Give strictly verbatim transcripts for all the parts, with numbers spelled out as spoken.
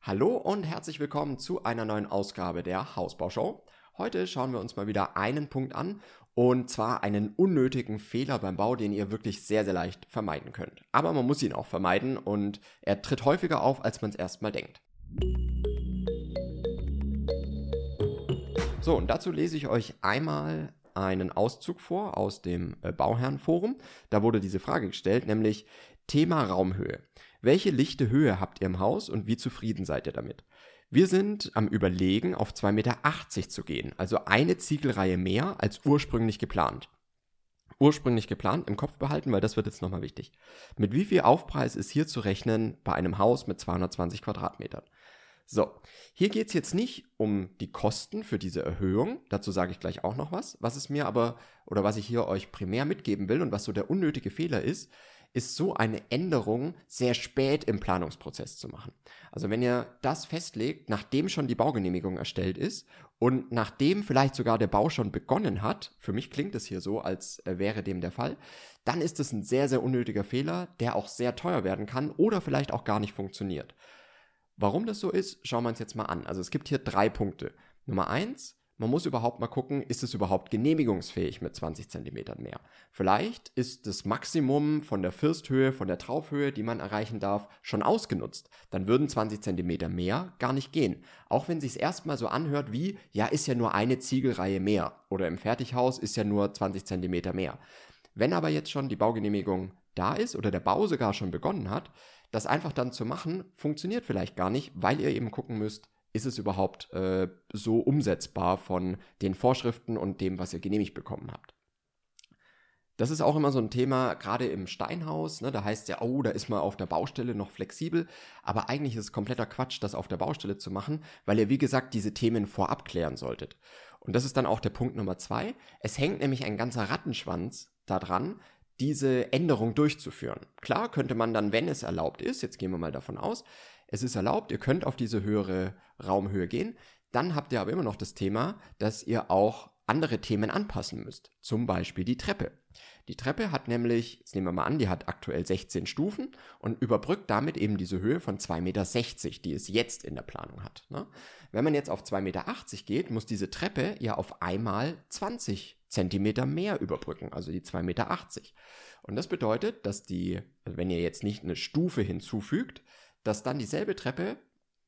Hallo und herzlich willkommen zu einer neuen Ausgabe der Hausbaushow. Heute schauen wir uns mal wieder einen Punkt an, und zwar einen unnötigen Fehler beim Bau, den ihr wirklich sehr, sehr leicht vermeiden könnt. Aber man muss ihn auch vermeiden und er tritt häufiger auf, als man es erstmal denkt. So, und dazu lese ich euch einmal einen Auszug vor aus dem äh, Bauherrenforum. Da wurde diese Frage gestellt, nämlich Thema Raumhöhe. Welche lichte Höhe habt ihr im Haus und wie zufrieden seid ihr damit? Wir sind am Überlegen, auf zwei Meter achtzig zu gehen, also eine Ziegelreihe mehr als ursprünglich geplant. Ursprünglich geplant im Kopf behalten, weil das wird jetzt nochmal wichtig. Mit wie viel Aufpreis ist hier zu rechnen bei einem Haus mit zweihundertzwanzig Quadratmetern? So, hier geht es jetzt nicht um die Kosten für diese Erhöhung, dazu sage ich gleich auch noch was. Was es mir aber, oder was ich hier euch primär mitgeben will und was so der unnötige Fehler ist, ist so eine Änderung sehr spät im Planungsprozess zu machen. Also wenn ihr das festlegt, nachdem schon die Baugenehmigung erstellt ist und nachdem vielleicht sogar der Bau schon begonnen hat, für mich klingt es hier so, als wäre dem der Fall, dann ist es ein sehr, sehr unnötiger Fehler, der auch sehr teuer werden kann oder vielleicht auch gar nicht funktioniert. Warum das so ist, schauen wir uns jetzt mal an. Also es gibt hier drei Punkte. Nummer eins, man muss überhaupt mal gucken, ist es überhaupt genehmigungsfähig mit zwanzig Zentimetern mehr. Vielleicht ist das Maximum von der Firsthöhe, von der Traufhöhe, die man erreichen darf, schon ausgenutzt. Dann würden zwanzig Zentimeter mehr gar nicht gehen. Auch wenn es sich erstmal so anhört wie, ja, ist ja nur eine Ziegelreihe mehr. Oder im Fertighaus ist ja nur zwanzig Zentimeter mehr. Wenn aber jetzt schon die Baugenehmigung da ist oder der Bau sogar schon begonnen hat, das einfach dann zu machen, funktioniert vielleicht gar nicht, weil ihr eben gucken müsst, ist es überhaupt äh, so umsetzbar von den Vorschriften und dem, was ihr genehmigt bekommen habt. Das ist auch immer so ein Thema, gerade im Steinhaus, ne, da heißt es ja, oh, da ist man auf der Baustelle noch flexibel, aber eigentlich ist es kompletter Quatsch, das auf der Baustelle zu machen, weil ihr, wie gesagt, diese Themen vorab klären solltet. Und das ist dann auch der Punkt Nummer zwei. Es hängt nämlich ein ganzer Rattenschwanz daran, diese Änderung durchzuführen. Klar könnte man dann, wenn es erlaubt ist, jetzt gehen wir mal davon aus, es ist erlaubt, ihr könnt auf diese höhere Raumhöhe gehen, dann habt ihr aber immer noch das Thema, dass ihr auch andere Themen anpassen müsst. Zum Beispiel die Treppe. Die Treppe hat nämlich, jetzt nehmen wir mal an, die hat aktuell sechzehn Stufen und überbrückt damit eben diese Höhe von zwei Meter sechzig, die es jetzt in der Planung hat. Ne? Wenn man jetzt auf zwei Meter achtzig geht, muss diese Treppe ja auf einmal zwanzig Zentimeter mehr überbrücken, also die zwei Meter achtzig. Und das bedeutet, dass die, wenn ihr jetzt nicht eine Stufe hinzufügt, dass dann dieselbe Treppe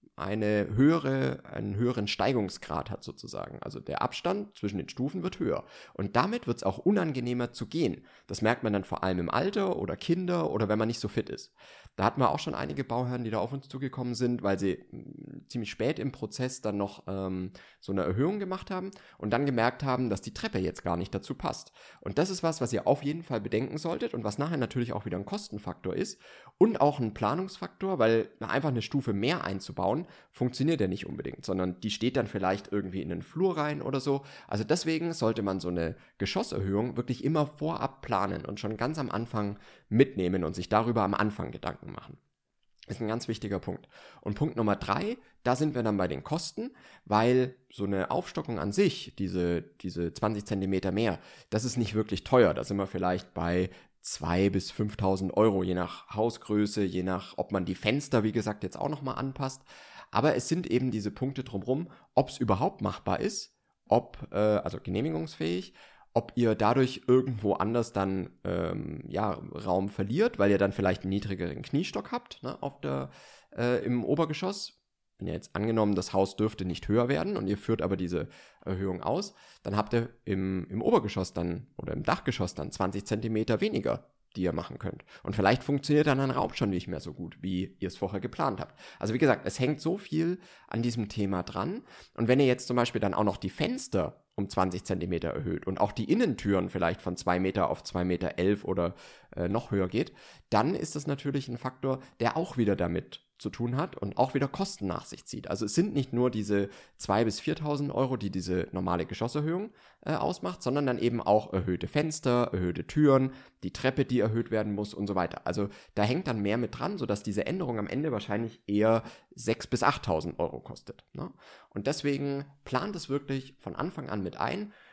eine höhere, einen höheren Steigungsgrad hat sozusagen. Also der Abstand zwischen den Stufen wird höher. Und damit wird es auch unangenehmer zu gehen. Das merkt man dann vor allem im Alter oder Kinder oder wenn man nicht so fit ist. Da hatten wir auch schon einige Bauherren, die da auf uns zugekommen sind, weil sie ziemlich spät im Prozess dann noch ähm, so eine Erhöhung gemacht haben und dann gemerkt haben, dass die Treppe jetzt gar nicht dazu passt. Und das ist was, was ihr auf jeden Fall bedenken solltet und was nachher natürlich auch wieder ein Kostenfaktor ist und auch ein Planungsfaktor, weil einfach eine Stufe mehr einzubauen, funktioniert ja nicht unbedingt, sondern die steht dann vielleicht irgendwie in den Flur rein oder so. Also deswegen sollte man so eine Geschosserhöhung wirklich immer vorab planen und schon ganz am Anfang mitnehmen und sich darüber am Anfang Gedanken machen. Ist ein ganz wichtiger Punkt. Und Punkt Nummer drei, da sind wir dann bei den Kosten, weil so eine Aufstockung an sich, diese, diese zwanzig Zentimeter mehr, das ist nicht wirklich teuer. Da sind wir vielleicht bei zweitausend bis fünftausend Euro, je nach Hausgröße, je nach, ob man die Fenster, wie gesagt, jetzt auch nochmal anpasst. Aber es sind eben diese Punkte drumherum, ob es überhaupt machbar ist, ob, äh, also genehmigungsfähig, ob ihr dadurch irgendwo anders dann ähm, ja, Raum verliert, weil ihr dann vielleicht einen niedrigeren Kniestock habt, ne, auf der, äh, im Obergeschoss. Wenn ihr jetzt angenommen, das Haus dürfte nicht höher werden und ihr führt aber diese Erhöhung aus, dann habt ihr im, im Obergeschoss dann oder im Dachgeschoss dann zwanzig Zentimeter weniger, die ihr machen könnt. Und vielleicht funktioniert dann ein Raum schon nicht mehr so gut, wie ihr es vorher geplant habt. Also wie gesagt, es hängt so viel an diesem Thema dran. Und wenn ihr jetzt zum Beispiel dann auch noch die Fenster um zwanzig Zentimeter erhöht und auch die Innentüren vielleicht von zwei Meter auf zwei Meter elf oder äh, noch höher geht, dann ist das natürlich ein Faktor, der auch wieder damit zu tun hat und auch wieder Kosten nach sich zieht. Also es sind nicht nur diese zweitausend bis viertausend Euro, die diese normale Geschosserhöhung äh, ausmacht, sondern dann eben auch erhöhte Fenster, erhöhte Türen, die Treppe, die erhöht werden muss und so weiter. Also da hängt dann mehr mit dran, sodass diese Änderung am Ende wahrscheinlich eher sechstausend bis achttausend Euro kostet. Ne? Und deswegen plant es wirklich von Anfang an mit ein.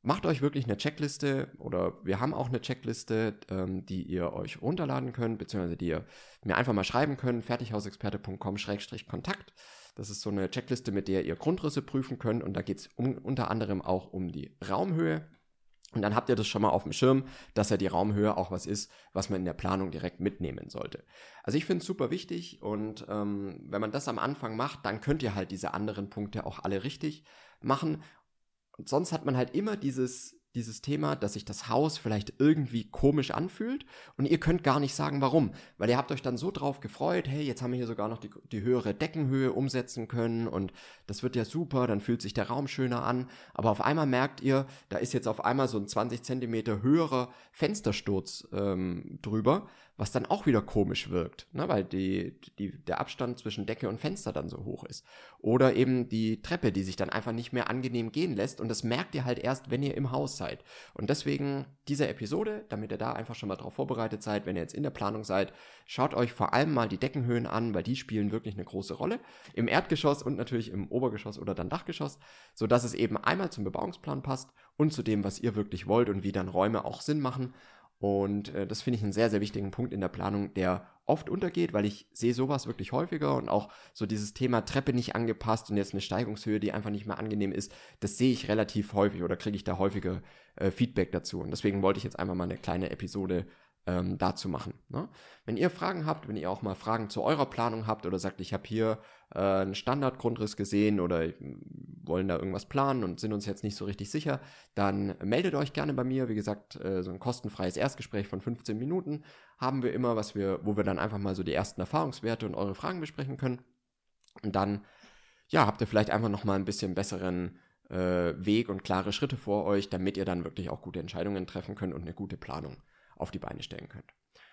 macht euch wirklich eine Checkliste oder wir haben auch eine Checkliste, ähm, die ihr euch runterladen könnt, beziehungsweise die ihr mir einfach mal schreiben könnt, fertighausexperte punkt com Schrägstrich Kontakt. Das ist so eine Checkliste, mit der ihr Grundrisse prüfen könnt und da geht es um, unter anderem auch um die Raumhöhe. Und dann habt ihr das schon mal auf dem Schirm, dass ja die Raumhöhe auch was ist, was man in der Planung direkt mitnehmen sollte. Also ich finde es super wichtig und ähm, wenn man das am Anfang macht, dann könnt ihr halt diese anderen Punkte auch alle richtig machen. Und sonst hat man halt immer dieses, dieses Thema, dass sich das Haus vielleicht irgendwie komisch anfühlt und ihr könnt gar nicht sagen, warum. Weil ihr habt euch dann so drauf gefreut, hey, jetzt haben wir hier sogar noch die, die höhere Deckenhöhe umsetzen können und das wird ja super, dann fühlt sich der Raum schöner an. Aber auf einmal merkt ihr, da ist jetzt auf einmal so ein zwanzig Zentimeter höherer Fenstersturz ähm, drüber, was dann auch wieder komisch wirkt, ne, weil die, die, der Abstand zwischen Decke und Fenster dann so hoch ist. Oder eben die Treppe, die sich dann einfach nicht mehr angenehm gehen lässt und das merkt ihr halt erst, wenn ihr im Haus seid. Und deswegen diese Episode, damit ihr da einfach schon mal drauf vorbereitet seid, wenn ihr jetzt in der Planung seid, schaut euch vor allem mal die Deckenhöhen an, weil die spielen wirklich eine große Rolle. Im Erdgeschoss und natürlich im Obergeschoss oder dann Dachgeschoss, sodass es eben einmal zum Bebauungsplan passt und zu dem, was ihr wirklich wollt und wie dann Räume auch Sinn machen. Und äh, das finde ich einen sehr, sehr wichtigen Punkt in der Planung, der oft untergeht, weil ich sehe sowas wirklich häufiger und auch so dieses Thema Treppe nicht angepasst und jetzt eine Steigungshöhe, die einfach nicht mehr angenehm ist, das sehe ich relativ häufig oder kriege ich da häufiger äh, Feedback dazu. Und deswegen wollte ich jetzt einfach mal eine kleine Episode ähm, dazu machen. Ne? Wenn ihr Fragen habt, wenn ihr auch mal Fragen zu eurer Planung habt oder sagt, ich habe hier äh, einen Standardgrundriss gesehen oder wollen da irgendwas planen und sind uns jetzt nicht so richtig sicher, dann meldet euch gerne bei mir. Wie gesagt, äh, so ein kostenfreies Erstgespräch von fünfzehn Minuten haben wir immer, was wir, wo wir dann einfach mal so die ersten Erfahrungswerte und eure Fragen besprechen können. Und dann, ja, habt ihr vielleicht einfach nochmal ein bisschen besseren äh, Weg und klare Schritte vor euch, damit ihr dann wirklich auch gute Entscheidungen treffen könnt und eine gute Planung auf die Beine stellen könnt.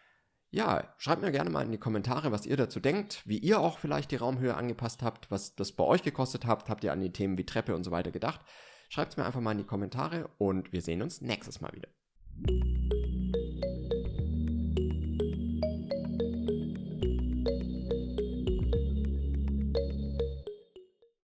Ja, schreibt mir gerne mal in die Kommentare, was ihr dazu denkt, wie ihr auch vielleicht die Raumhöhe angepasst habt, was das bei euch gekostet habt, habt ihr an die Themen wie Treppe und so weiter gedacht. Schreibt es mir einfach mal in die Kommentare und wir sehen uns nächstes Mal wieder.